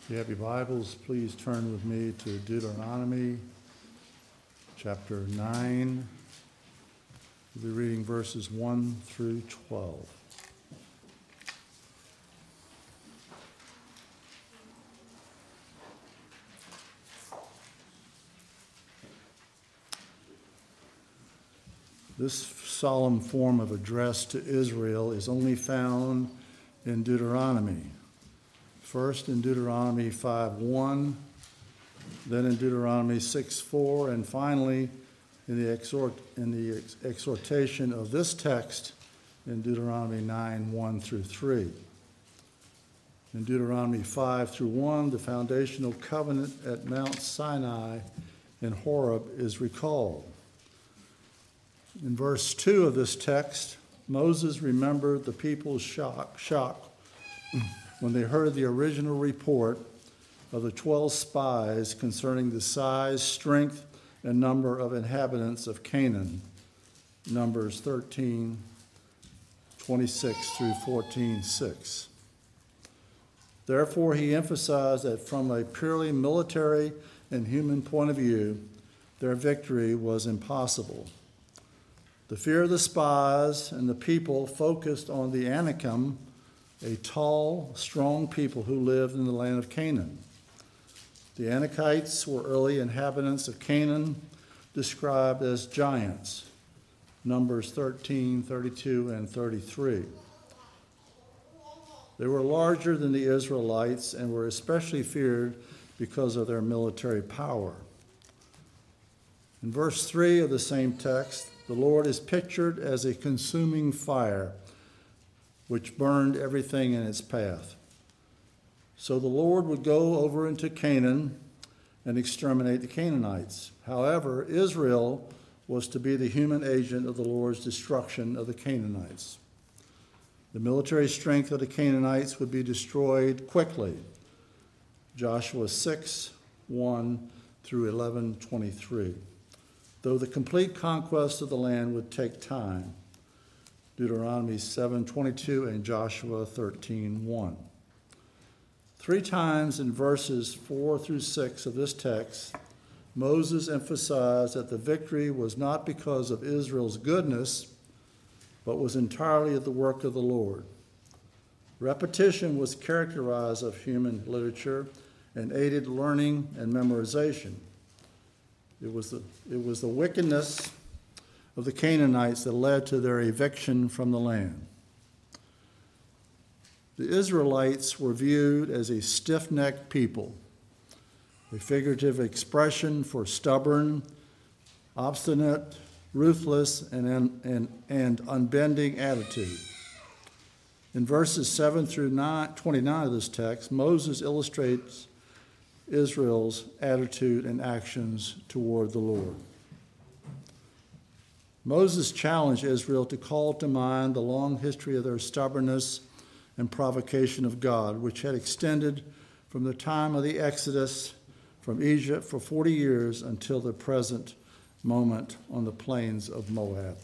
If you have your Bibles, please turn with me to Deuteronomy chapter 9. We'll be reading verses 1 through 12. This solemn form of address to Israel is only found in Deuteronomy. First in Deuteronomy 5:1, then in Deuteronomy 6:4, and finally in the exhortation of this text in Deuteronomy 9:1 through 3. In Deuteronomy 5 through 1, the foundational covenant at Mount Sinai in Horeb is recalled. In verse 2 of this text, Moses remembered the people's shock when they heard the original report of the 12 spies concerning the size, strength, and number of inhabitants of Canaan, Numbers 13:26 through 14:6. Therefore, he emphasized that from a purely military and human point of view, their victory was impossible. The fear of the spies and the people focused on the Anakim, a tall, strong people who lived in the land of Canaan. The Anakites were early inhabitants of Canaan, described as giants, Numbers 13:32 and 33. They were larger than the Israelites and were especially feared because of their military power. In verse 3 of the same text, the Lord is pictured as a consuming fire, which burned everything in its path. So the Lord would go over into Canaan and exterminate the Canaanites. However, Israel was to be the human agent of the Lord's destruction of the Canaanites. The military strength of the Canaanites would be destroyed quickly. Joshua 6:1 through 11:23. Though the complete conquest of the land would take time. Deuteronomy 7:22 and Joshua 13:1. 3 times in verses 4 through 6 of this text, Moses emphasized that the victory was not because of Israel's goodness, but was entirely the work of the Lord. Repetition was characterized of human literature and aided learning and memorization. It was the wickedness of the Canaanites that led to their eviction from the land. The Israelites were viewed as a stiff-necked people, a figurative expression for stubborn, obstinate, ruthless, and unbending attitude. In verses 7 through 29 of this text, Moses illustrates Israel's attitude and actions toward the Lord. Moses challenged Israel to call to mind the long history of their stubbornness and provocation of God, which had extended from the time of the Exodus from Egypt for 40 years until the present moment on the plains of Moab.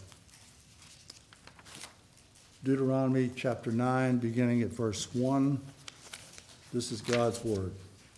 Deuteronomy chapter 9, beginning at verse 1. This is God's word.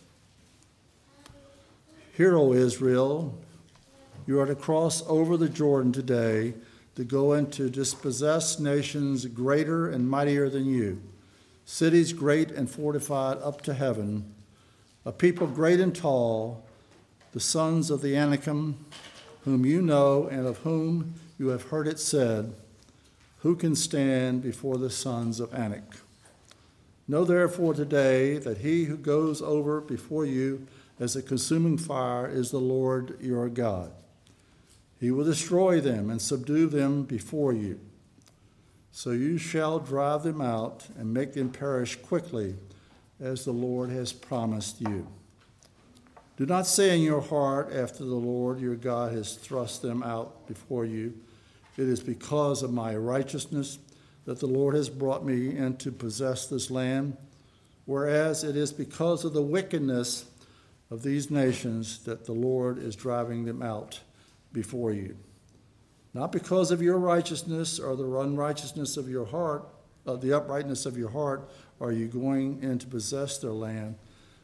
Hear, O Israel, you are to cross over the Jordan today to go and to dispossess nations greater and mightier than you, cities great and fortified up to heaven, a people great and tall, the sons of the Anakim, whom you know and of whom you have heard it said, who can stand before the sons of Anak? Know therefore today that he who goes over before you as a consuming fire is the Lord your God. He will destroy them and subdue them before you. So you shall drive them out and make them perish quickly, as the Lord has promised you. Do not say in your heart, after the Lord your God has thrust them out before you, it is because of my righteousness that the Lord has brought me in to possess this land, whereas it is because of the wickedness of these nations that the Lord is driving them out before you. Not because of your righteousness or the unrighteousness of your heart, the uprightness of your heart, are you going in to possess their land,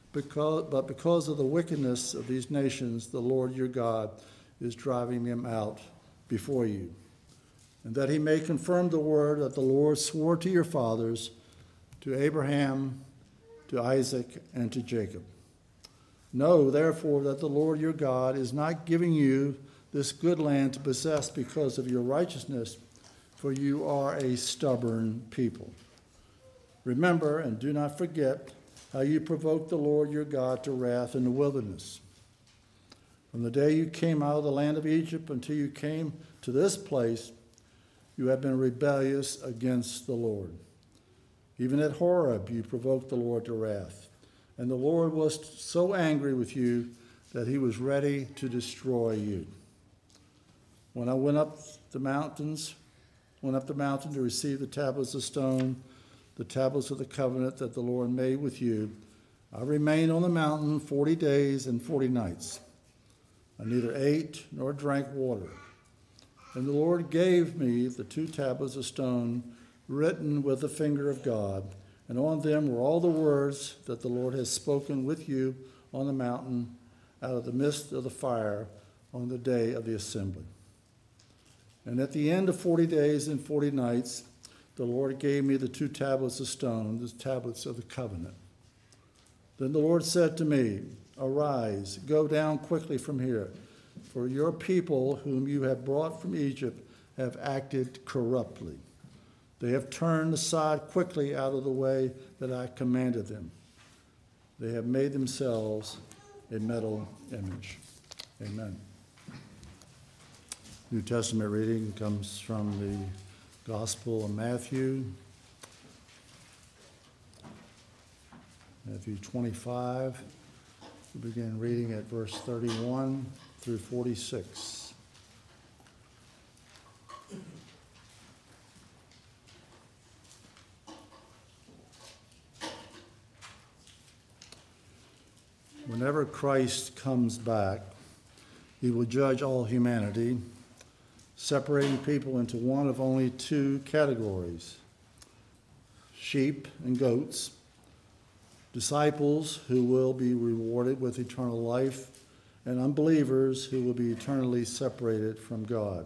because of the wickedness of these nations, the Lord your God is driving them out before you, and that he may confirm the word that the Lord swore to your fathers, to Abraham, to Isaac, and to Jacob. Know, therefore, that the Lord your God is not giving you this good land to possess because of your righteousness, for you are a stubborn people. Remember and do not forget how you provoked the Lord your God to wrath in the wilderness. From the day you came out of the land of Egypt until you came to this place, you have been rebellious against the Lord. Even at Horeb you provoked the Lord to wrath, and the Lord was so angry with you that he was ready to destroy you. When I went up the mountain to receive the tablets of stone, the tablets of the covenant that the Lord made with you, I remained on the mountain 40 days and 40 nights. I neither ate nor drank water. And the Lord gave me the 2 tablets of stone written with the finger of God, and on them were all the words that the Lord has spoken with you on the mountain out of the midst of the fire on the day of the assembly. And at the end of 40 days and 40 nights, the Lord gave me the 2 tablets of stone, the tablets of the covenant. Then the Lord said to me, Arise, go down quickly from here, for your people whom you have brought from Egypt have acted corruptly. They have turned aside quickly out of the way that I commanded them. They have made themselves a metal image. Amen. New Testament reading comes from the Gospel of Matthew. Matthew 25. We begin reading at verse 31 through 46. Whenever Christ comes back, he will judge all humanity, separating people into one of only 2 categories: sheep and goats, disciples who will be rewarded with eternal life, and unbelievers who will be eternally separated from God.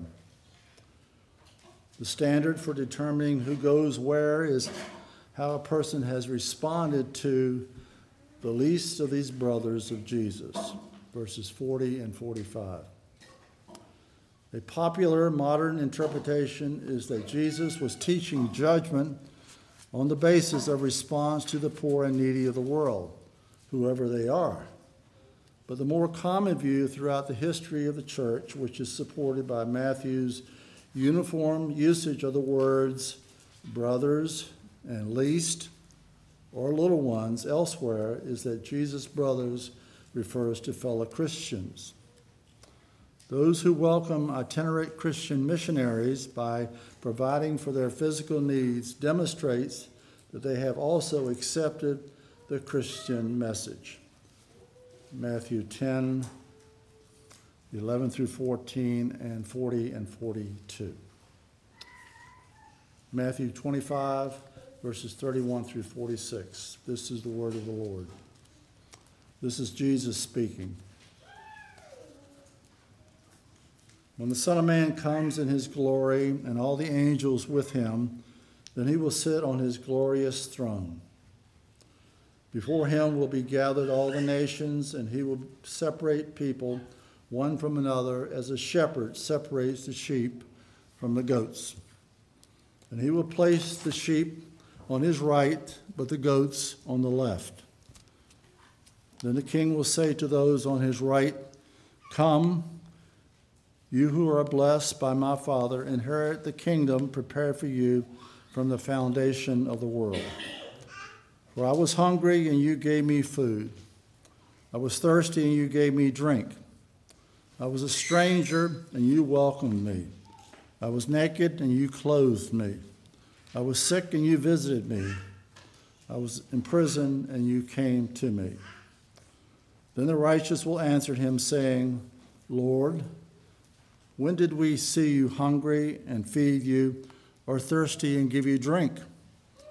The standard for determining who goes where is how a person has responded to the least of these brothers of Jesus, verses 40 and 45. A popular modern interpretation is that Jesus was teaching judgment on the basis of response to the poor and needy of the world, whoever they are. But the more common view throughout the history of the church, which is supported by Matthew's uniform usage of the words brothers and least or little ones elsewhere, is that Jesus' brothers refers to fellow Christians. Those who welcome itinerant Christian missionaries by providing for their physical needs demonstrates that they have also accepted the Christian message. Matthew 10, 11 through 14, and 40 and 42. Matthew 25, verses 31 through 46. This is the word of the Lord. This is Jesus speaking. When the Son of Man comes in his glory and all the angels with him, then he will sit on his glorious throne. Before him will be gathered all the nations, and he will separate people one from another as a shepherd separates the sheep from the goats. And he will place the sheep on his right, but the goats on the left. Then the king will say to those on his right, Come, you who are blessed by my Father, inherit the kingdom prepared for you from the foundation of the world. For I was hungry, and you gave me food. I was thirsty, and you gave me drink. I was a stranger, and you welcomed me. I was naked, and you clothed me. I was sick, and you visited me. I was in prison, and you came to me. Then the righteous will answer him, saying, Lord, when did we see you hungry and feed you, or thirsty and give you drink?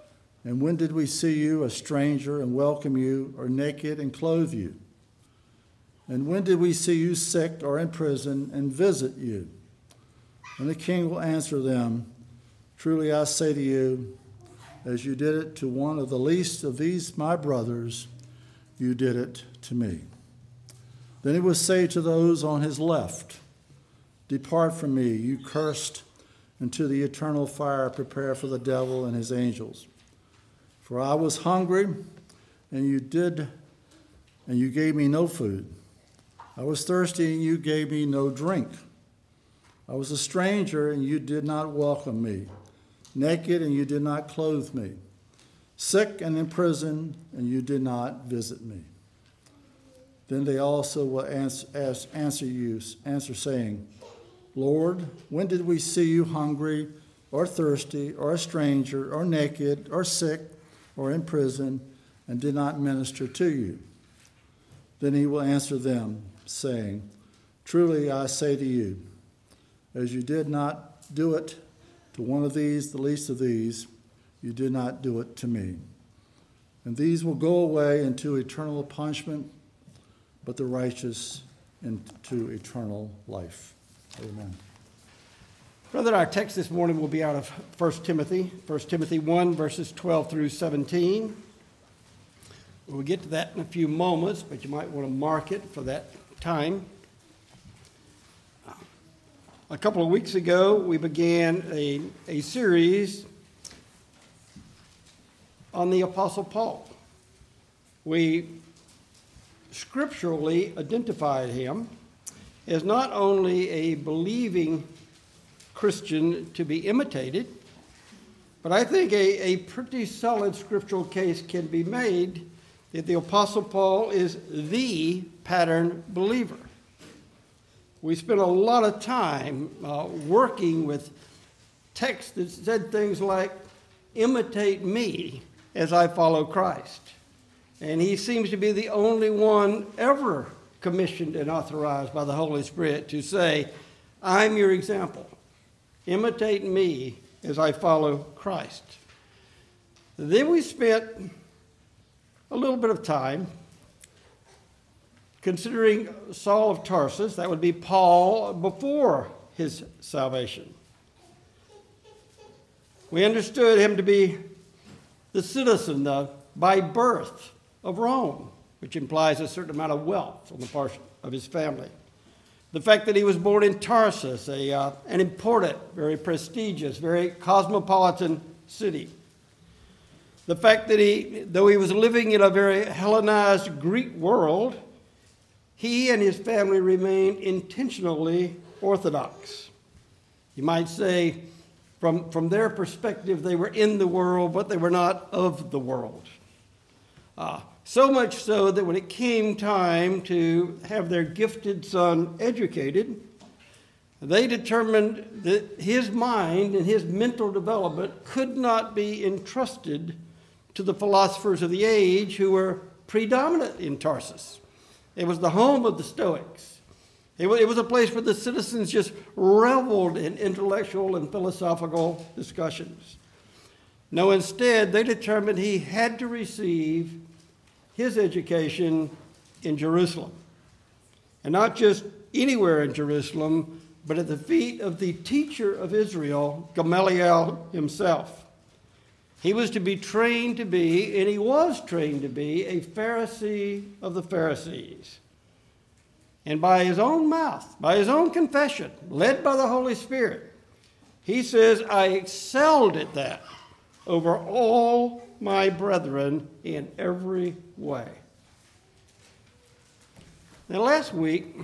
And when did we see you a stranger and welcome you, or naked and clothe you? And when did we see you sick or in prison and visit you?" And the king will answer them, "Truly I say to you, as you did it to one of the least of these my brothers, you did it to me." Then he will say to those on his left, "Depart from me, you cursed, into the eternal fire prepared for the devil and his angels. For I was hungry, and you gave me no food. I was thirsty, and you gave me no drink. I was a stranger, and you did not welcome me. Naked, and you did not clothe me. Sick and in prison, and you did not visit me." Then they also will answer saying, "Lord, when did we see you hungry, or thirsty, or a stranger, or naked, or sick, or in prison, and did not minister to you?" Then he will answer them, saying, "Truly I say to you, as you did not do it to one of these, the least of these, you did not do it to me. And these will go away into eternal punishment, but the righteous into eternal life." Amen. Brother, our text this morning will be out of 1 Timothy 1, verses 12 through 17. We'll get to that in a few moments, but you might want to mark it for that time. A couple of weeks ago, we began a series on the Apostle Paul. We scripturally identified him as not only a believing Christian to be imitated, but I think a pretty solid scriptural case can be made that the Apostle Paul is the pattern believer. We spent a lot of time working with texts that said things like, "Imitate me as I follow Christ." And he seems to be the only one ever commissioned and authorized by the Holy Spirit to say, "I'm your example. Imitate me as I follow Christ." Then we spent a little bit of time considering Saul of Tarsus. That would be Paul before his salvation. We understood him to be the citizen by birth of Rome, which implies a certain amount of wealth on the part of his family. The fact that he was born in Tarsus, an important, very prestigious, very cosmopolitan city. The fact that though he was living in a very Hellenized Greek world, he and his family remained intentionally Orthodox. You might say, from their perspective, they were in the world, but they were not of the world. So much so that when it came time to have their gifted son educated, they determined that his mind and his mental development could not be entrusted to the philosophers of the age who were predominant in Tarsus. It was the home of the Stoics. It was a place where the citizens just reveled in intellectual and philosophical discussions. No, instead, they determined he had to receive his education in Jerusalem. And not just anywhere in Jerusalem, but at the feet of the teacher of Israel, Gamaliel himself. He was to be trained to be, and he was trained to be, a Pharisee of the Pharisees. And by his own mouth, by his own confession, led by the Holy Spirit, he says, "I excelled at that over all my brethren in every way." Now last week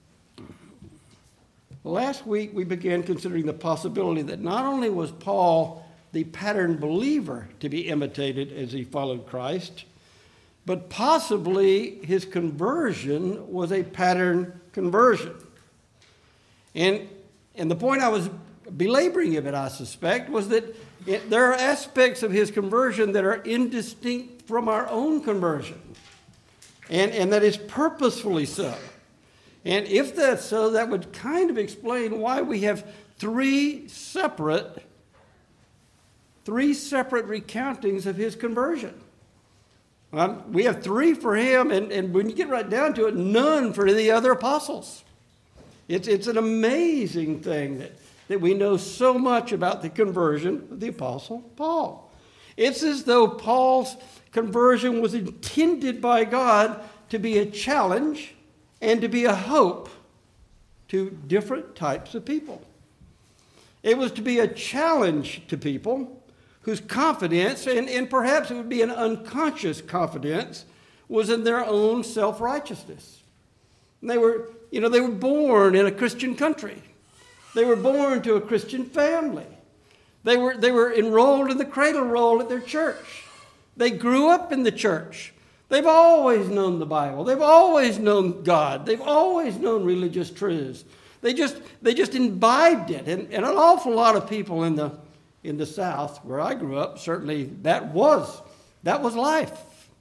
we began considering the possibility that not only was Paul the pattern believer to be imitated as he followed Christ, but possibly his conversion was a pattern conversion. And the point I was belaboring a bit, I suspect, was that there are aspects of his conversion that are indistinct from our own conversion, and that is purposefully so. And if that's so, that would kind of explain why we have three separate 3 separate recountings of his conversion. We have 3 for him, and when you get right down to it, none for the other apostles. It's an amazing thing that we know so much about the conversion of the Apostle Paul. It's as though Paul's conversion was intended by God to be a challenge and to be a hope to different types of people. It was to be a challenge to people whose confidence, and perhaps it would be an unconscious confidence, was in their own self-righteousness. And they were born in a Christian country. They were born to a Christian family. They were enrolled in the cradle roll at their church. They grew up in the church. They've always known the Bible. They've always known God. They've always known religious truths. They just imbibed it. And an awful lot of people in the South, where I grew up, certainly that was life.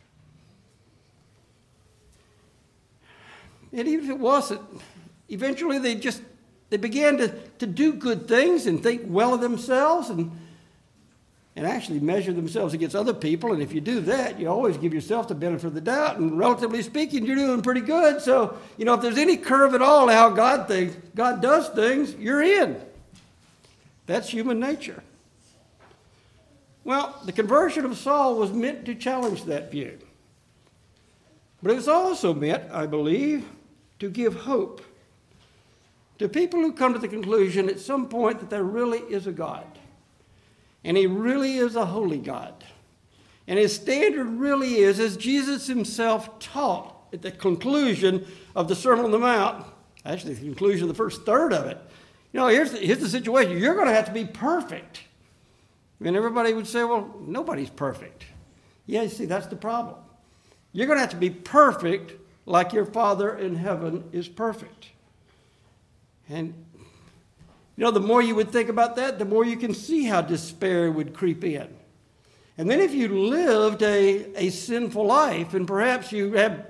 And even if it wasn't, eventually they began to do good things and think well of themselves and actually measure themselves against other people. And if you do that, you always give yourself the benefit of the doubt. And relatively speaking, you're doing pretty good. So, if there's any curve at all how God does things, you're in. That's human nature. Well, the conversion of Saul was meant to challenge that view. But it was also meant, I believe, to give hope to people who come to the conclusion at some point that there really is a God. And he really is a holy God. And his standard really is, as Jesus himself taught at the conclusion of the Sermon on the Mount, actually the conclusion of the first third of it. Here's the situation. You're going to have to be perfect. And everybody would say, well, nobody's perfect. Yeah, you see, that's the problem. You're going to have to be perfect like your Father in heaven is perfect. And, the more you would think about that, the more you can see how despair would creep in. And then if you lived a sinful life, and perhaps you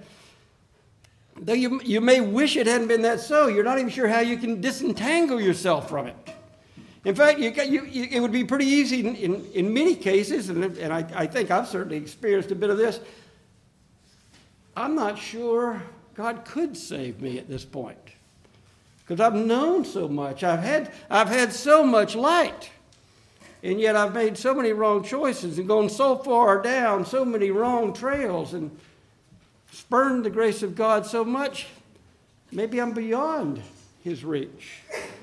may wish it hadn't been that so, you're not even sure how you can disentangle yourself from it. In fact, it would be pretty easy in many cases, and I think I've certainly experienced a bit of this. I'm not sure God could save me at this point, because I've known so much. I've had so much light, and yet I've made so many wrong choices and gone so far down so many wrong trails and spurned the grace of God so much. Maybe I'm beyond his reach.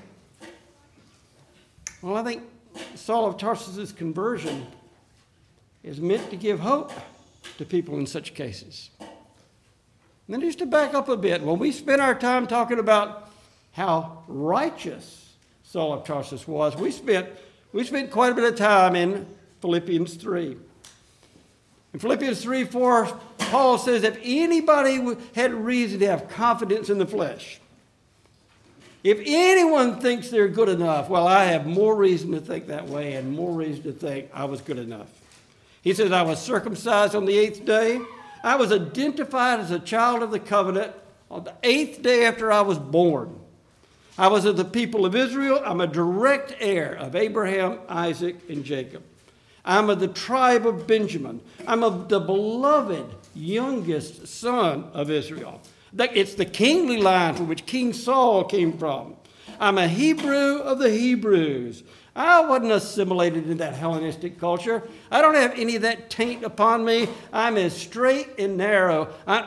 Well, I think Saul of Tarsus' conversion is meant to give hope to people in such cases. And then just to back up a bit, when we spent our time talking about how righteous Saul of Tarsus was, we spent quite a bit of time in Philippians 3. In Philippians 3:4, Paul says, if anybody had reason to have confidence in the flesh, if anyone thinks they're good enough, well, I have more reason to think that way and more reason to think I was good enough. He says, I was circumcised on the 8th day. I was identified as a child of the covenant on the 8th day after I was born. I was of the people of Israel. I'm a direct heir of Abraham, Isaac, and Jacob. I'm of the tribe of Benjamin. I'm of the beloved youngest son of Israel. It's the kingly line from which King Saul came from. I'm a Hebrew of the Hebrews. I wasn't assimilated in that Hellenistic culture. I don't have any of that taint upon me. I'm as straight and narrow. I'm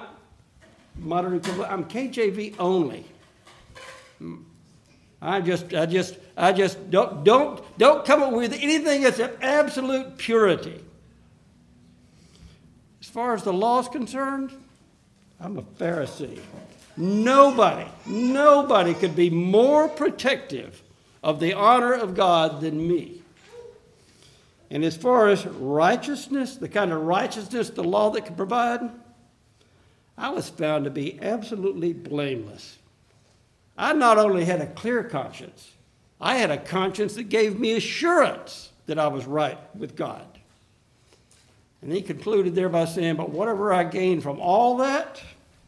KJV only. I just don't come up with anything that's of absolute purity. As far as the law is concerned, I'm a Pharisee. Nobody could be more protective of the honor of God than me. And as far as righteousness, the kind of righteousness the law that can provide, I was found to be absolutely blameless. I not only had a clear conscience, I had a conscience that gave me assurance that I was right with God. And he concluded there by saying, but whatever I gained from all that,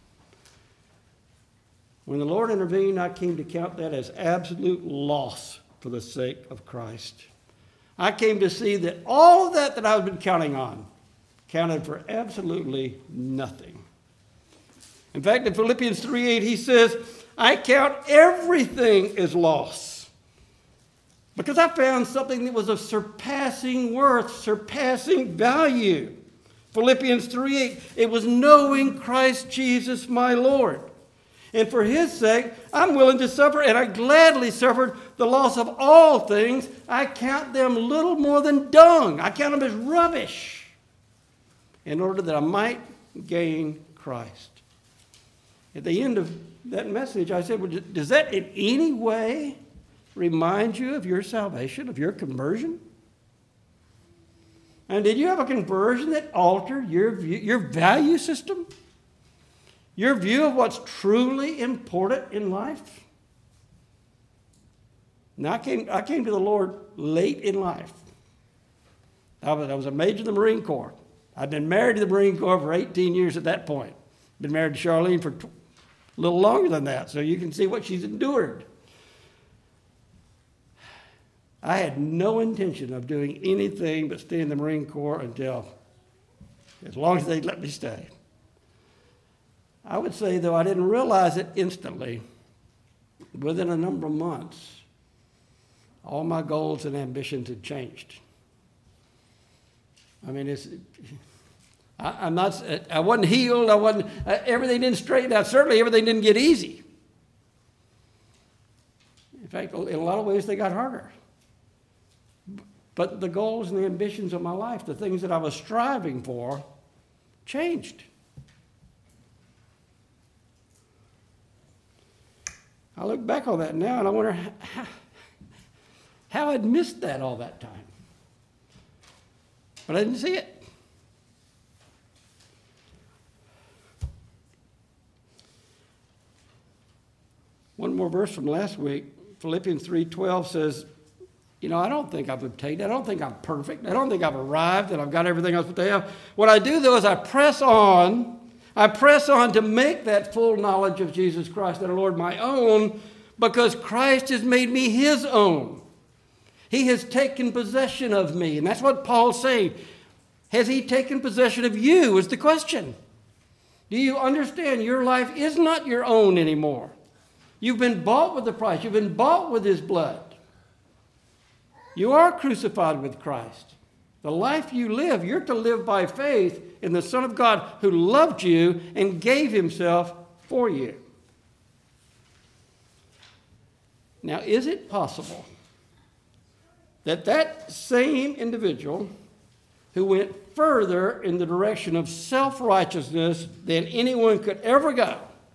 when the Lord intervened, I came to count that as absolute loss for the sake of Christ. I came to see that all of that I've been counting on counted for absolutely nothing. In fact, in Philippians 3:8, he says, I count everything as loss because I found something that was of surpassing worth, surpassing value. Philippians 3:8, it was knowing Christ Jesus my Lord. And for his sake, I'm willing to suffer, and I gladly suffered the loss of all things. I count them little more than dung. I count them as rubbish in order that I might gain Christ. At the end of that message, I said, well, does that in any way remind you of your salvation, of your conversion? And did you have a conversion that altered your value system? Your view of what's truly important in life? Now, I came to the Lord late in life. I was a major in the Marine Corps. I'd been married to the Marine Corps for 18 years at that point. Been married to Charlene for a little longer than that, so you can see what she's endured. I had no intention of doing anything but stay in the Marine Corps until as long as they'd let me stay. I would say, though, I didn't realize it instantly. Within a number of months, all my goals and ambitions had changed. I mean, I wasn't healed. Everything didn't straighten out. Certainly, everything didn't get easy. In fact, in a lot of ways, they got harder. But the goals and the ambitions of my life, the things that I was striving for, changed. I look back on that now and I wonder how I'd missed that all that time. But I didn't see it. One more verse from last week, Philippians 3:12 says, I don't think I've obtained it. I don't think I'm perfect. I don't think I've arrived and I've got everything else put together. What I do, though, is I press on. I press on to make that full knowledge of Jesus Christ, our Lord, my own, because Christ has made me his own. He has taken possession of me. And that's what Paul's saying. Has he taken possession of you is the question. Do you understand your life is not your own anymore? You've been bought with a price. You've been bought with his blood. You are crucified with Christ. The life you live, you're to live by faith in the Son of God who loved you and gave himself for you. Now, is it possible that that same individual who went further in the direction of self-righteousness than anyone could ever go,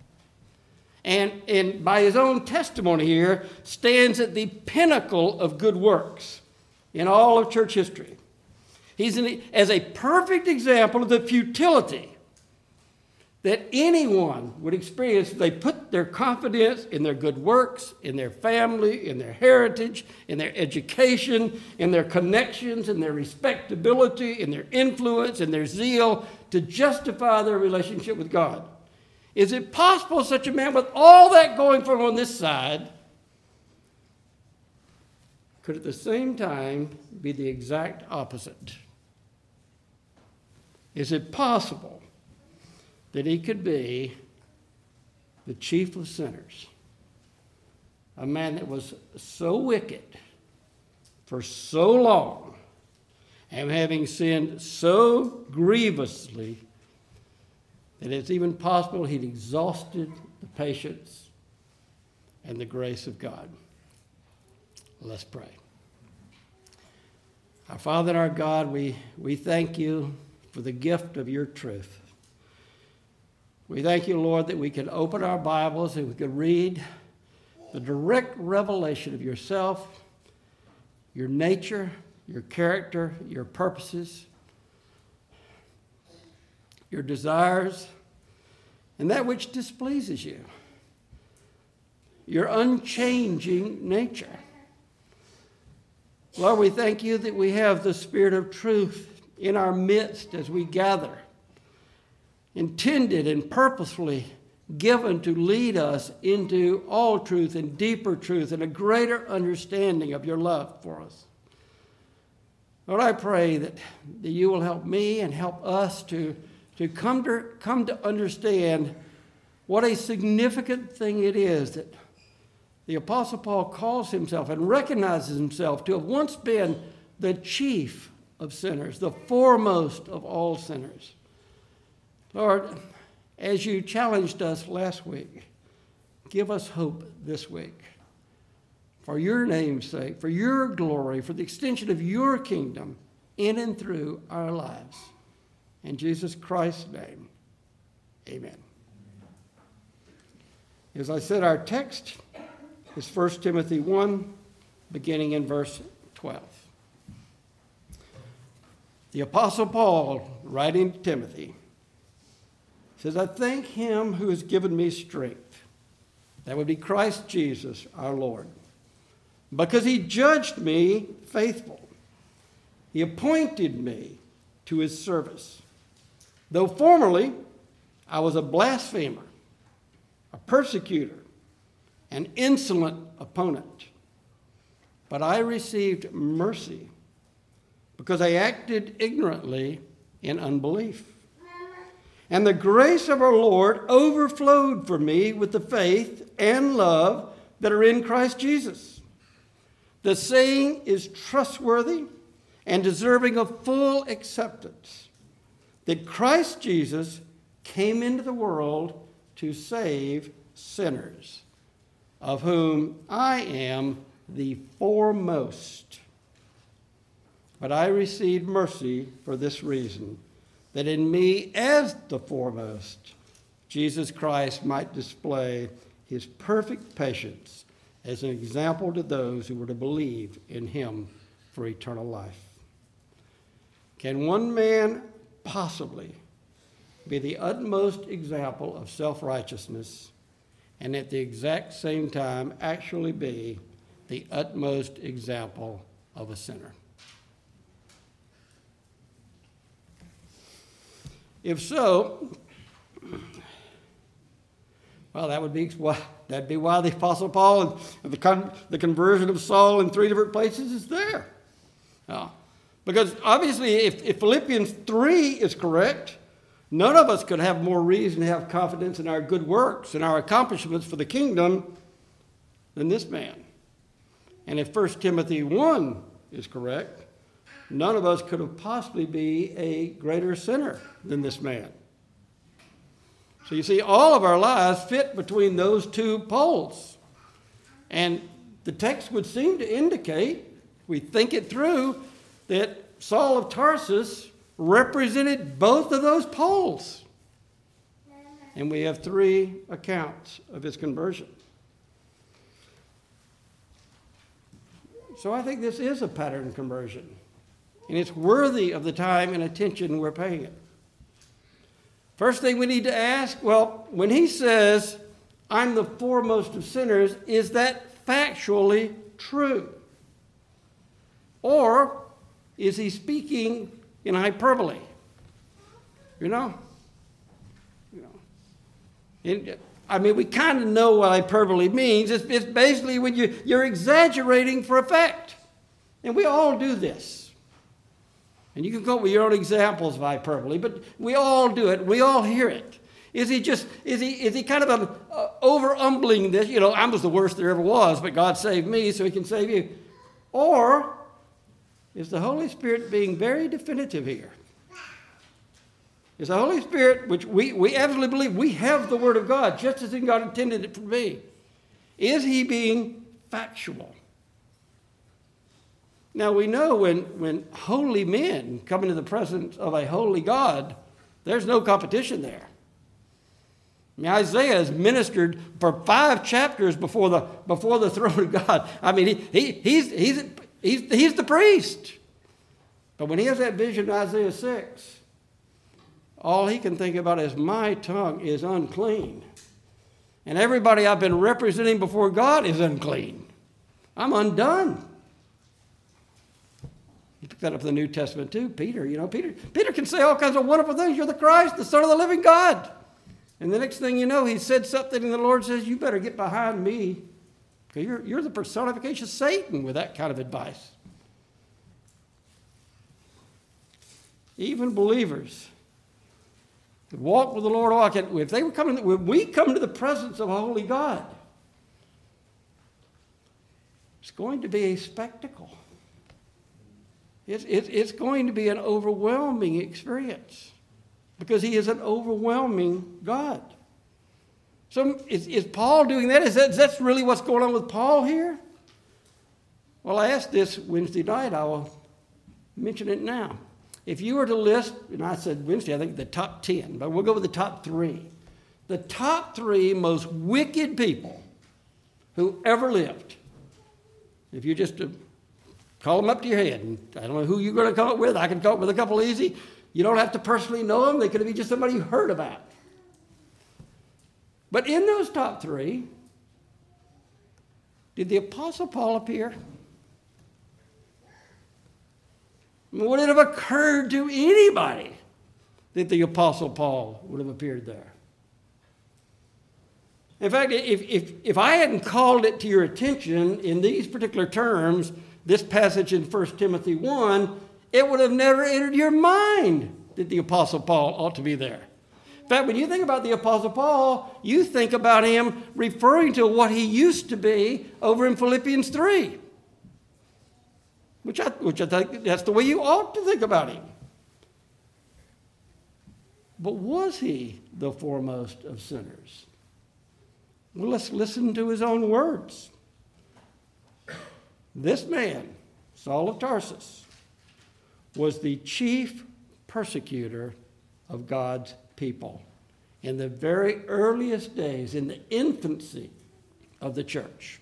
and by his own testimony here, stands at the pinnacle of good works in all of church history? He's as a perfect example of the futility that anyone would experience if they put their confidence in their good works, in their family, in their heritage, in their education, in their connections, in their respectability, in their influence, in their zeal to justify their relationship with God. Is it possible such a man with all that going for him on this side could at the same time be the exact opposite? Is it possible that he could be the chief of sinners, a man that was so wicked for so long, and having sinned so grievously that it's even possible he'd exhausted the patience and the grace of God? Let's pray. Our Father and our God, we thank you for the gift of your truth. We thank you, Lord, that we can open our Bibles and we can read the direct revelation of yourself, your nature, your character, your purposes, your desires, and that which displeases you, your unchanging nature. Lord, we thank you that we have the Spirit of truth in our midst as we gather, intended and purposefully given to lead us into all truth and deeper truth and a greater understanding of your love for us. Lord, I pray that you will help me and help us to come to understand what a significant thing it is that the Apostle Paul calls himself and recognizes himself to have once been the chief of sinners, the foremost of all sinners. Lord, as you challenged us last week, give us hope this week. For your name's sake, for your glory, for the extension of your kingdom in and through our lives. In Jesus Christ's name, amen. As I said, our text is 1 Timothy 1, beginning in verse 12. The Apostle Paul, writing to Timothy, says, I thank him who has given me strength. That would be Christ Jesus, our Lord. Because he judged me faithful. He appointed me to his service. Though formerly I was a blasphemer, a persecutor, an insolent opponent. But I received mercy because I acted ignorantly in unbelief. And the grace of our Lord overflowed for me with the faith and love that are in Christ Jesus. The saying is trustworthy and deserving of full acceptance, that Christ Jesus came into the world to save sinners, of whom I am the foremost. But I received mercy for this reason, that in me as the foremost, Jesus Christ might display his perfect patience as an example to those who were to believe in him for eternal life. Can one man possibly be the utmost example of self-righteousness and at the exact same time actually be the utmost example of a sinner? If so, well, that'd be why the Apostle Paul and the conversion of Saul in 3 different places is there. Because obviously, if Philippians 3 is correct, none of us could have more reason to have confidence in our good works and our accomplishments for the kingdom than this man. And if 1 Timothy 1 is correct, none of us could have possibly be a greater sinner than this man. So you see, all of our lives fit between those two poles. And the text would seem to indicate, if we think it through, that Saul of Tarsus represented both of those poles. And we have 3 accounts of his conversion. So I think this is a pattern conversion. And it's worthy of the time and attention we're paying it. First thing we need to ask, well, when he says, I'm the foremost of sinners, is that factually true? Or is he speaking in hyperbole? You know? I mean, we kind of know what hyperbole means. It's basically when you're exaggerating for effect. And we all do this. And you can go with your own examples of hyperbole, but we all do it. We all hear it. Is he kind of over-humbling this? You know, I was the worst there ever was, but God saved me so he can save you. Or is the Holy Spirit being very definitive here? Is the Holy Spirit, which we absolutely believe we have the Word of God, just as God intended it to be, is he being factual? Now, we know when holy men come into the presence of a holy God, there's no competition there. I mean, Isaiah is ministered for 5 chapters before the throne of God. I mean, he's the priest. But when he has that vision in Isaiah 6, all he can think about is, my tongue is unclean. And everybody I've been representing before God is unclean. I'm undone. You pick that up in the New Testament too. Peter can say all kinds of wonderful things. You're the Christ, the Son of the living God. And the next thing you know, he said something and the Lord says, you better get behind me. Because you're the personification of Satan with that kind of advice. even believers, who walk with the Lord, if they were coming, when we come to the presence of a holy God, it's going to be a spectacle. It's going to be an overwhelming experience because he is an overwhelming God. So is Paul doing that? Is that really what's going on with Paul here? Well, I asked this Wednesday night. I will mention it now. If you were to list, and I said Wednesday, I think the top 10, but we'll go with the top 3. The top 3 most wicked people who ever lived. If you just call them up to your head, and I don't know who you're going to come up with. I can come up with a couple easy. You don't have to personally know them. They could be just somebody you heard about. But in those top 3, did the Apostle Paul appear? Would it have occurred to anybody that the Apostle Paul would have appeared there? In fact, if I hadn't called it to your attention in these particular terms, this passage in 1 Timothy 1, it would have never entered your mind that the Apostle Paul ought to be there. In fact, when you think about the Apostle Paul, you think about him referring to what he used to be over in Philippians 3. Which I think that's the way you ought to think about him. But was he the foremost of sinners? Well, let's listen to his own words. This man, Saul of Tarsus, was the chief persecutor of God's people in the very earliest days, in the infancy of the church.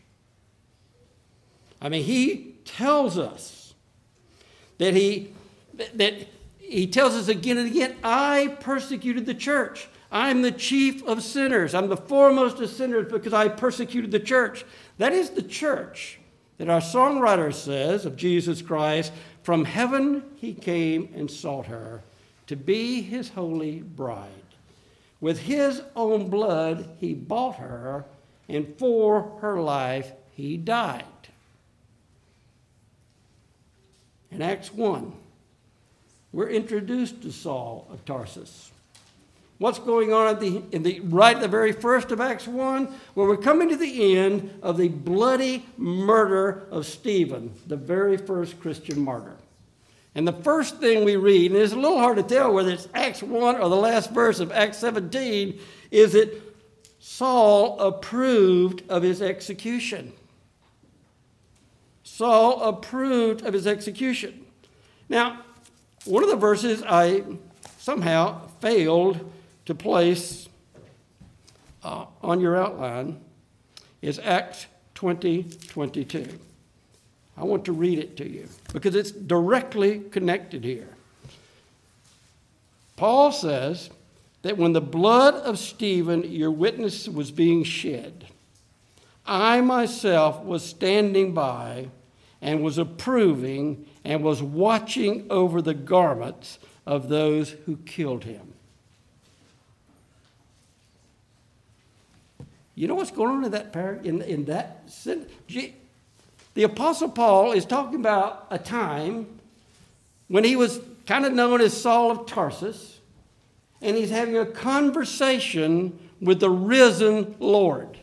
I mean, he tells us that he tells us again and again, I persecuted the church. I'm the chief of sinners. I'm the foremost of sinners because I persecuted the church. That is the church that our songwriter says of Jesus Christ, from heaven he came and sought her to be his holy bride. With his own blood he bought her, and for her life he died. In Acts 1, we're introduced to Saul of Tarsus. What's going on right at the very first of Acts 1? Well, we're coming to the end of the bloody murder of Stephen, the very first Christian martyr. And the first thing we read, and it's a little hard to tell whether it's Acts 1 or the last verse of Acts 17, is that Saul approved of his execution. Saul approved of his execution. Now, one of the verses I somehow failed to place on your outline is Acts 20:22. I want to read it to you because it's directly connected here. Paul says that when the blood of Stephen, your witness, was being shed, I myself was standing by and was approving and was watching over the garments of those who killed him. You know what's going on in that in that sentence? The Apostle Paul is talking about a time when he was kind of known as Saul of Tarsus, and he's having a conversation with the risen Lord.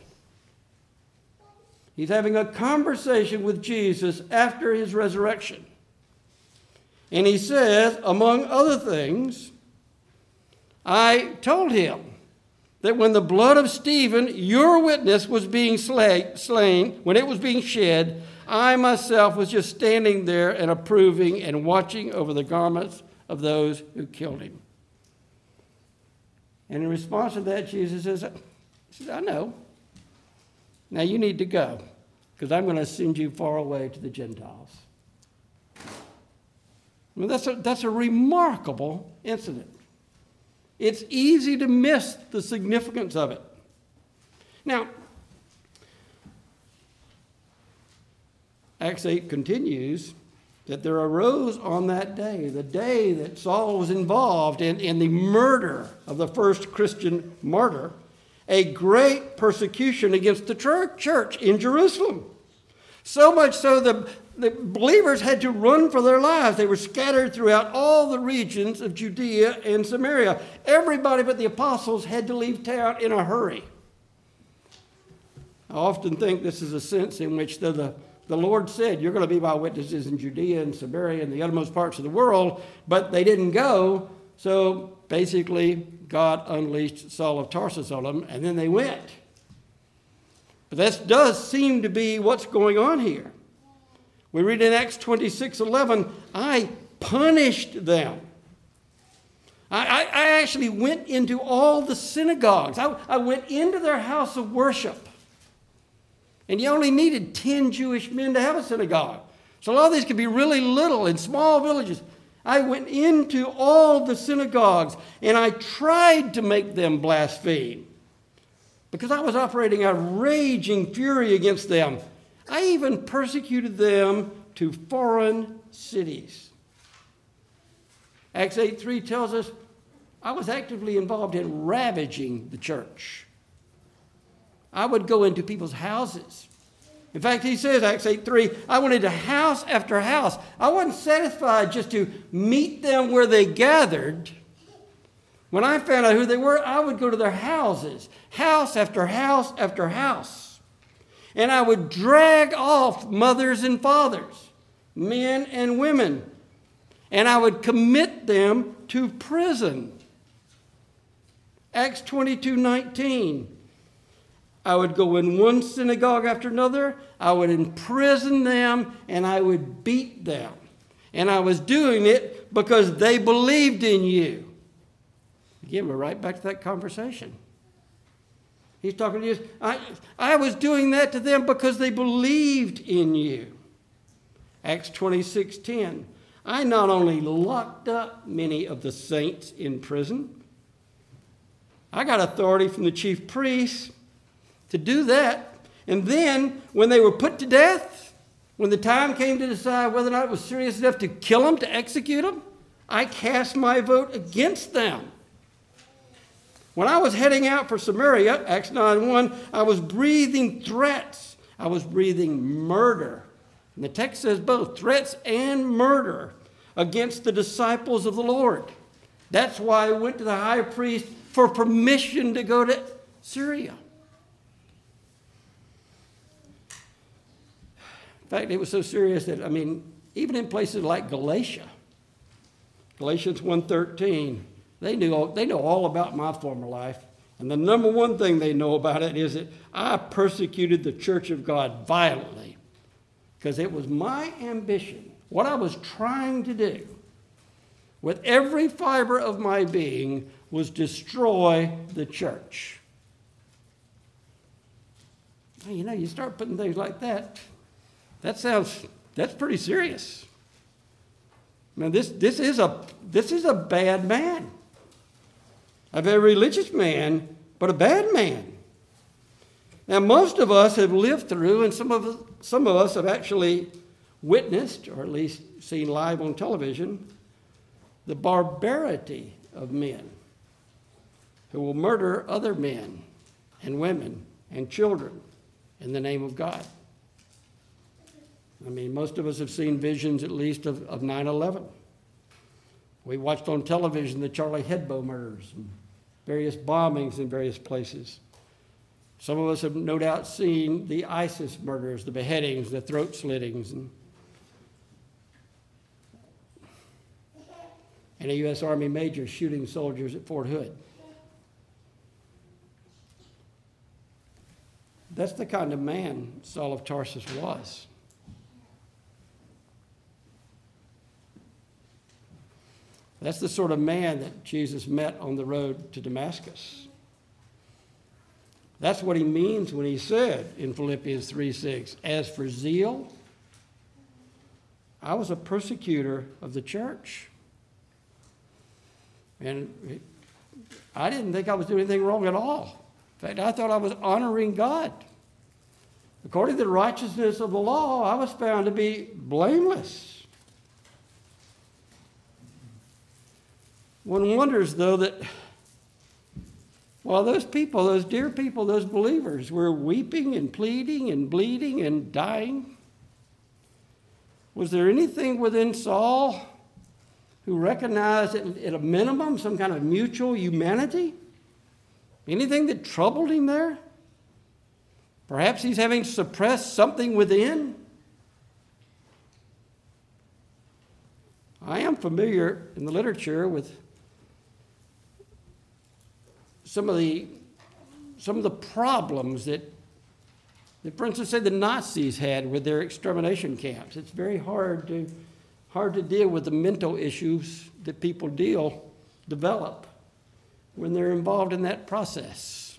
He's having a conversation with Jesus after his resurrection. And he says, among other things, I told him that when the blood of Stephen, your witness, was being slain, when it was being shed, I myself was just standing there and approving and watching over the garments of those who killed him. And in response to that, Jesus says, I know. Now you need to go, because I'm going to send you far away to the Gentiles. I mean, that's a remarkable incident. It's easy to miss the significance of it. Now, Acts 8 continues that there arose on that day, the day that Saul was involved in the murder of the first Christian martyr, a great persecution against the church in Jerusalem. So much so the believers had to run for their lives. They were scattered throughout all the regions of Judea and Samaria. Everybody but the apostles had to leave town in a hurry. I often think this is a sense in which the Lord said, you're going to be my witnesses in Judea and Samaria and the uttermost parts of the world, but they didn't go. So basically, God unleashed Saul of Tarsus on them, and then they went. But that does seem to be what's going on here. We read in Acts 26:11, I punished them. I actually went into all the synagogues. I went into their house of worship. And you only needed 10 Jewish men to have a synagogue. So a lot of these could be really little in small villages. I went into all the synagogues and I tried to make them blaspheme because I was operating out of raging fury against them. I even persecuted them to foreign cities. Acts 8:3 tells us I was actively involved in ravaging the church. I would go into people's houses. In fact, he says, Acts 8:3, I went into house after house. I wasn't satisfied just to meet them where they gathered. When I found out who they were, I would go to their houses, house after house after house. And I would drag off mothers and fathers, men and women, and I would commit them to prison. Acts 22:19. I would go in one synagogue after another, I would imprison them, and I would beat them. And I was doing it because they believed in you. Again, we're right back to that conversation. He's talking to you. I was doing that to them because they believed in you. Acts 26:10. I not only locked up many of the saints in prison, I got authority from the chief priests to do that. And then when they were put to death, when the time came to decide whether or not it was serious enough to kill them, to execute them, I cast my vote against them. When I was heading out for Samaria, Acts 9:1, I was breathing threats. I was breathing murder. And the text says both threats and murder against the disciples of the Lord. That's why I went to the high priest for permission to go to Syria. In fact, it was so serious that, even in places like Galatia, Galatians 1:13, they know all about my former life. And the number one thing they know about it is that I persecuted the church of God violently because it was my ambition, what I was trying to do with every fiber of my being was destroy the church. You start putting things like that. That's pretty serious. This is a bad man. A very religious man, but a bad man. Now, most of us have lived through, and some of us have actually witnessed, or at least seen live on television, the barbarity of men who will murder other men and women and children in the name of God. Most of us have seen visions, at least, of 9/11. We watched on television the Charlie Hebdo murders and various bombings in various places. Some of us have no doubt seen the ISIS murders, the beheadings, the throat slittings, and a U.S. Army major shooting soldiers at Fort Hood. That's the kind of man Saul of Tarsus was. That's the sort of man that Jesus met on the road to Damascus. That's what he means when he said in Philippians 3:6, as for zeal, I was a persecutor of the church. And I didn't think I was doing anything wrong at all. In fact, I thought I was honoring God. According to the righteousness of the law, I was found to be blameless. One wonders, though, that while those people, those dear people, those believers were weeping and pleading and bleeding and dying, Was there anything within Saul who recognized at a minimum some kind of mutual humanity? Anything that troubled him there? Perhaps he's having suppressed something within? I am familiar in the literature with some of the problems that, for instance, say the Nazis had with their extermination camps. It's very hard to deal with the mental issues that people develop when they're involved in that process.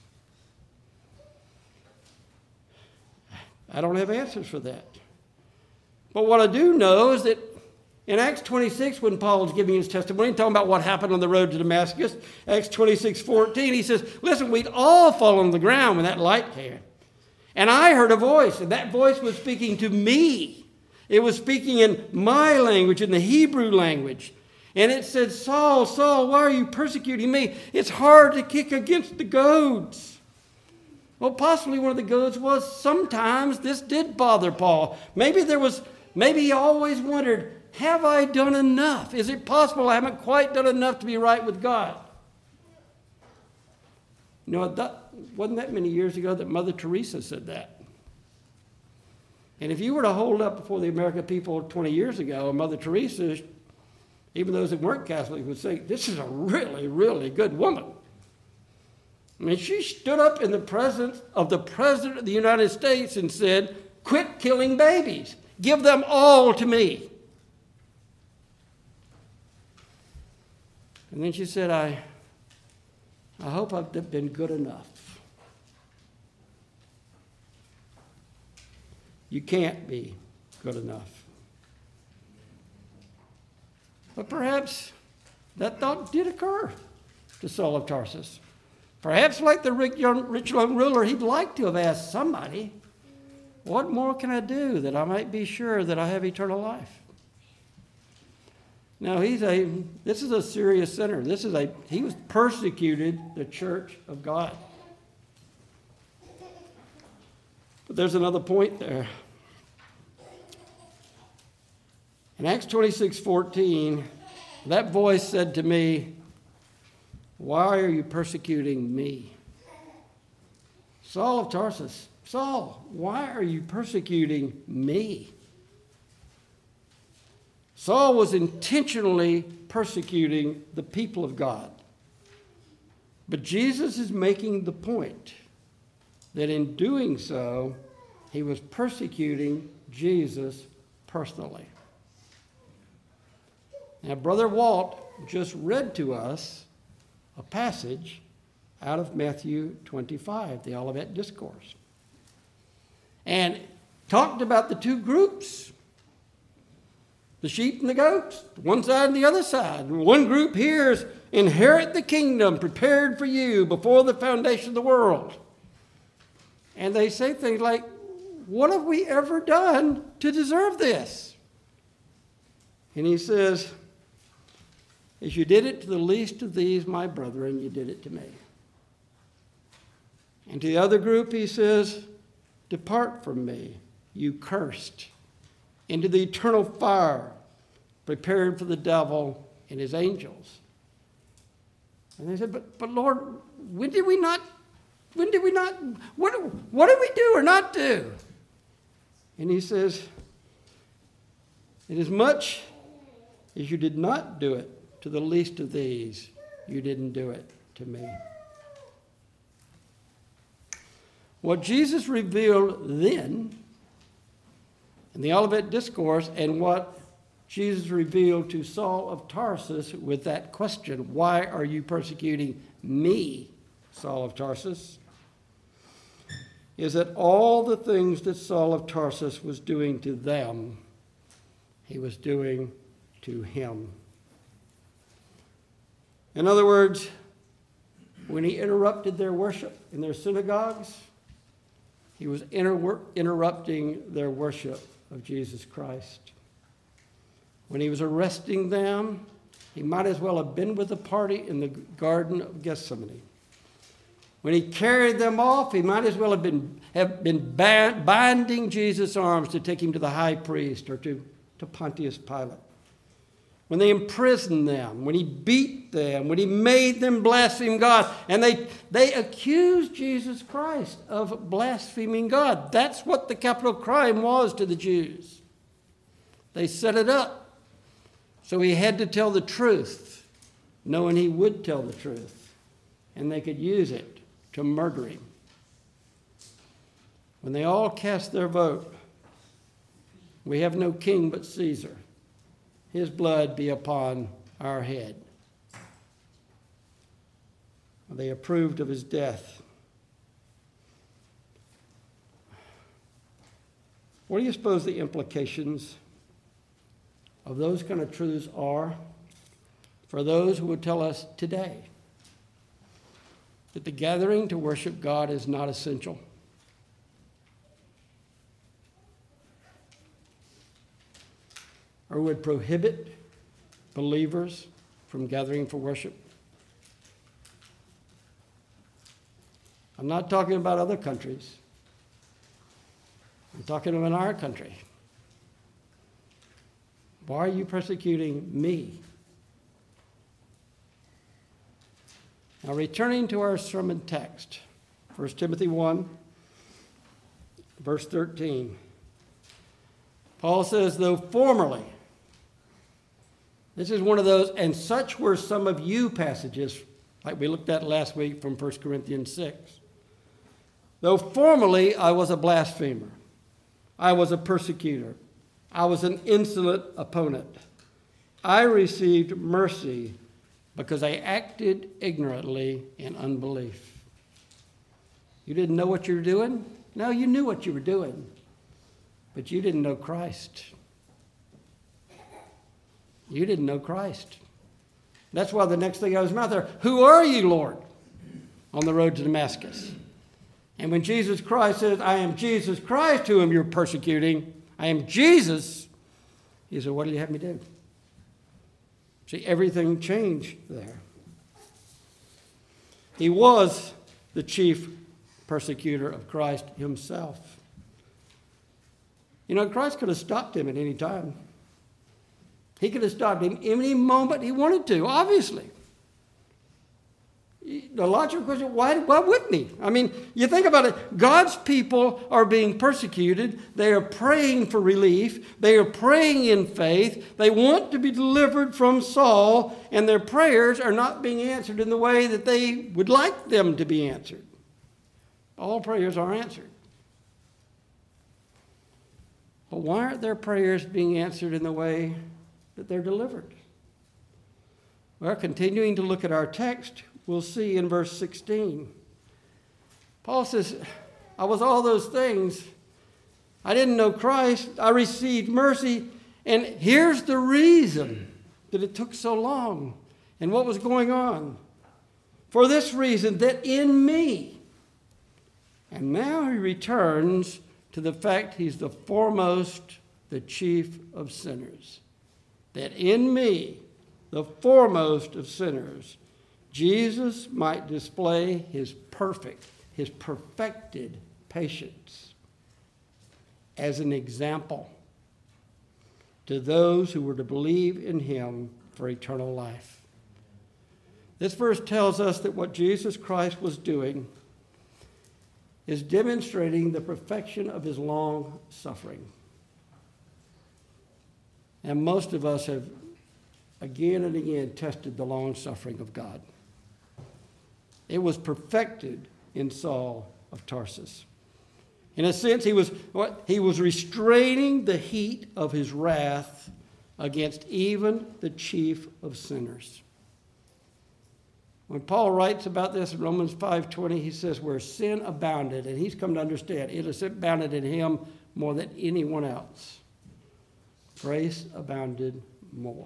I don't have answers for that. But what I do know is that in Acts 26, when Paul is giving his testimony, talking about what happened on the road to Damascus, Acts 26:14, he says, listen, we'd all fall on the ground when that light came. And I heard a voice, and that voice was speaking to me. It was speaking in my language, in the Hebrew language. And it said, Saul, Saul, why are you persecuting me? It's hard to kick against the goads. Well, possibly one of the goads was sometimes this did bother Paul. Maybe he always wondered, have I done enough? Is it possible I haven't quite done enough to be right with God? You know, that wasn't that many years ago that Mother Teresa said that. And if you were to hold up before the American people 20 years ago, Mother Teresa, even those that weren't Catholic would say, this is a really, really good woman. I mean, she stood up in the presence of the President of the United States and said, quit killing babies. Give them all to me. And then she said, I hope I've been good enough. You can't be good enough. But perhaps that thought did occur to Saul of Tarsus. Perhaps like the rich young ruler, he'd like to have asked somebody, what more can I do that I might be sure that I have eternal life? Now, this is a serious sinner. He was persecuted the church of God. But there's another point there. In Acts 26:14, that voice said to me, why are you persecuting me? Saul of Tarsus, Saul, why are you persecuting me? Saul was intentionally persecuting the people of God. But Jesus is making the point that in doing so, he was persecuting Jesus personally. Now, Brother Walt just read to us a passage out of Matthew 25, the Olivet Discourse, and talked about the two groups, the sheep and the goats, one side and the other side. One group hears, inherit the kingdom prepared for you before the foundation of the world. And they say things like, what have we ever done to deserve this? And he says, as you did it to the least of these, my brethren, you did it to me. And to the other group, he says, depart from me, you cursed, into the eternal fire prepared for the devil and his angels. And they said, but Lord, what did we do or not do? And he says, inasmuch as you did not do it to the least of these, you didn't do it to me. What Jesus revealed then in the Olivet Discourse and what Jesus revealed to Saul of Tarsus with that question, why are you persecuting me, Saul of Tarsus? Is that all the things that Saul of Tarsus was doing to them, he was doing to him. In other words, when he interrupted their worship in their synagogues, he was interrupting their worship of Jesus Christ. When he was arresting them, he might as well have been with the party in the Garden of Gethsemane. When he carried them off, he might as well have been binding Jesus' arms to take him to the high priest or to to Pontius Pilate, when they imprisoned them, when he beat them, when he made them blaspheme God, and they accused Jesus Christ of blaspheming God. That's what the capital crime was to the Jews. They set it up. So he had to tell the truth, knowing he would tell the truth, and they could use it to murder him. When they all cast their vote, we have no king but Caesar. His blood be upon our head. They approved of his death. What do you suppose the implications of those kind of truths are for those who would tell us today that the gathering to worship God is not essential? Or would prohibit believers from gathering for worship? I'm not talking about other countries. I'm talking about our country. Why are you persecuting me? Now, returning to our sermon text, 1 Timothy 1, verse 13. Paul says, though formerly, this is one of those, and such were some of you passages, like we looked at last week from 1 Corinthians 6. Though formerly I was a blasphemer, I was a persecutor, I was an insolent opponent, I received mercy because I acted ignorantly in unbelief. You didn't know what you were doing? No, you knew what you were doing, but you didn't know Christ. You didn't know Christ. That's why the next thing out of his mouth there, who are you, Lord? On the road to Damascus. And when Jesus Christ says, I am Jesus Christ whom you're persecuting, I am Jesus, he said, what do you have me do? See, everything changed there. He was the chief persecutor of Christ himself. You know, Christ could have stopped him at any time. He could have stopped him any moment he wanted to, obviously. The logical question, why wouldn't he? I mean, you think about it. God's people are being persecuted. They are praying for relief. They are praying in faith. They want to be delivered from Saul, and their prayers are not being answered in the way that they would like them to be answered. All prayers are answered. But why aren't their prayers being answered in the way that they're delivered? Well, continuing to look at our text, we'll see in verse 16. Paul says, I was all those things. I didn't know Christ. I received mercy. And here's the reason that it took so long and what was going on. For this reason, that in me. And now he returns to the fact he's the foremost, the chief of sinners. That in me, the foremost of sinners, Jesus might display his perfected patience as an example to those who were to believe in him for eternal life. This verse tells us that what Jesus Christ was doing is demonstrating the perfection of his long suffering. And most of us have again and again tested the long suffering of God. It was perfected in Saul of Tarsus. In a sense, he was restraining the heat of his wrath against even the chief of sinners. When Paul writes about this in Romans 5:20, he says, where sin abounded, and he's come to understand, it has abounded in him more than anyone else. Grace abounded more.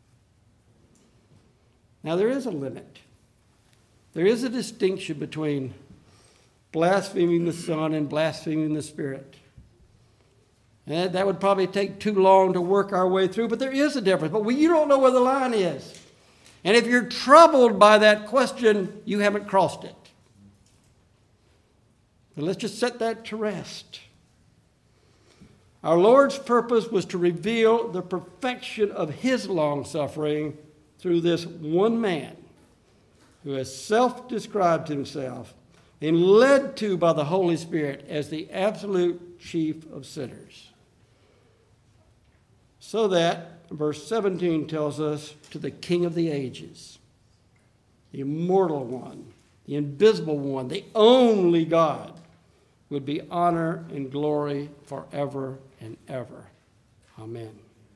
Now, there is a limit. There is a distinction between blaspheming the Son and blaspheming the Spirit. And that would probably take too long to work our way through, but there is a difference. But you don't know where the line is. And if you're troubled by that question, you haven't crossed it. But let's just set that to rest. Our Lord's purpose was to reveal the perfection of his long-suffering through this one man who has self-described himself and led to by the Holy Spirit as the absolute chief of sinners. So that, verse 17 tells us, to the King of the ages, the immortal one, the invisible one, the only God, would be honor and glory forever and ever. Amen.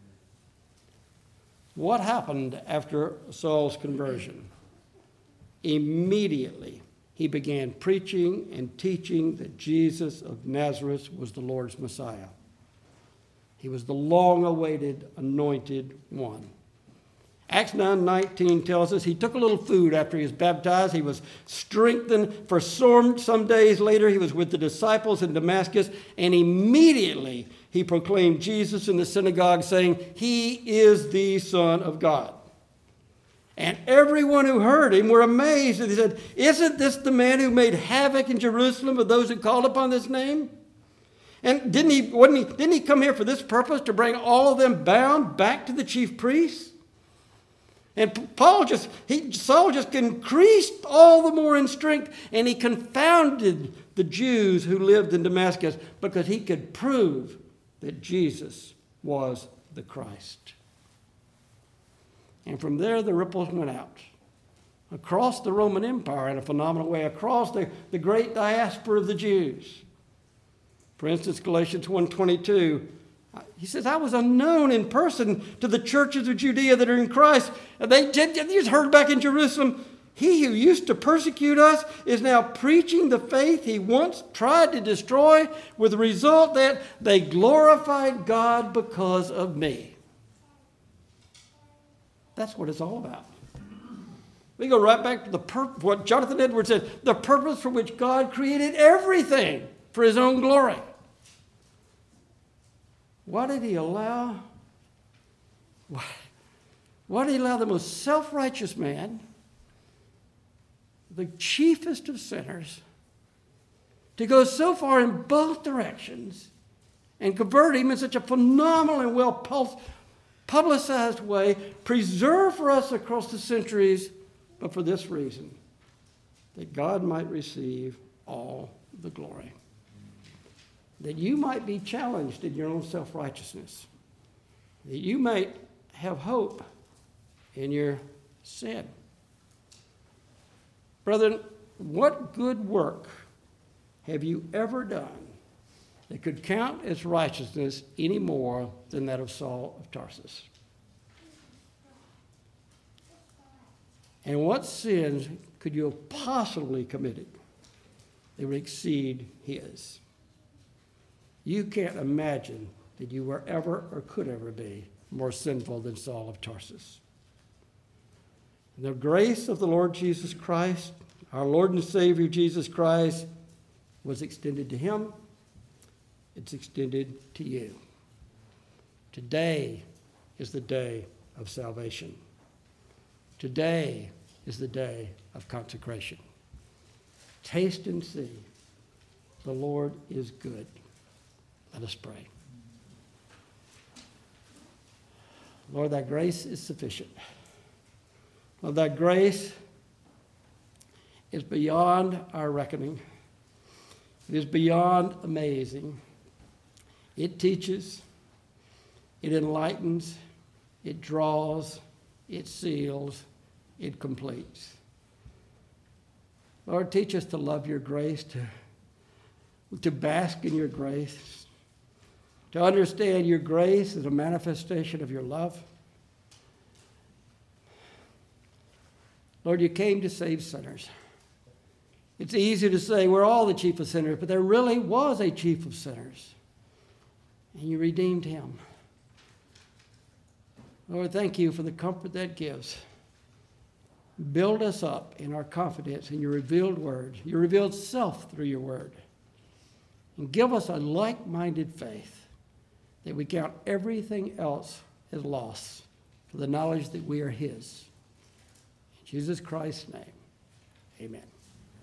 What happened after Saul's conversion? Immediately, he began preaching and teaching that Jesus of Nazareth was the Lord's Messiah. He was the long-awaited anointed one. Acts 9:19 tells us he took a little food after he was baptized. He was strengthened. For some days later, he was with the disciples in Damascus, and immediately he proclaimed Jesus in the synagogue, saying, "He is the Son of God." And everyone who heard him were amazed, and they said, "Isn't this the man who made havoc in Jerusalem of those who called upon this name? And didn't he come here for this purpose, to bring all of them bound back to the chief priests?" And Saul just increased all the more in strength, and he confounded the Jews who lived in Damascus because he could prove that Jesus was the Christ. And from there, the ripples went out across the Roman Empire in a phenomenal way, across the great diaspora of the Jews. For instance, Galatians 1:22, he says, "I was unknown in person to the churches of Judea that are in Christ." And they just heard back in Jerusalem, "He who used to persecute us is now preaching the faith he once tried to destroy, with the result that they glorified God because of me." That's what it's all about. We go right back to what Jonathan Edwards said, the purpose for which God created everything for his own glory. Why did he allow the most self-righteous man, the chiefest of sinners, to go so far in both directions and convert him in such a phenomenal and well-publicized way, preserved for us across the centuries, but for this reason, that God might receive all the glory? That you might be challenged in your own self-righteousness. That you might have hope in your sin. Brethren, what good work have you ever done that could count as righteousness any more than that of Saul of Tarsus? And what sins could you have possibly committed that would exceed his? You can't imagine that you were ever or could ever be more sinful than Saul of Tarsus. And the grace of the Lord Jesus Christ, our Lord and Savior Jesus Christ, was extended to him. It's extended to you. Today is the day of salvation. Today is the day of consecration. Taste and see, the Lord is good. Let us pray. Lord, thy grace is sufficient. Lord, thy grace is beyond our reckoning. It is beyond amazing. It teaches, it enlightens, it draws, it seals, it completes. Lord, teach us to love your grace, to bask in your grace, to understand your grace as a manifestation of your love. Lord, you came to save sinners. It's easy to say we're all the chief of sinners, but there really was a chief of sinners, and you redeemed him. Lord, thank you for the comfort that gives. Build us up in our confidence in your revealed word, your revealed self through your word. And give us a like-minded faith that we count everything else as loss for the knowledge that we are his. In Jesus Christ's name, amen.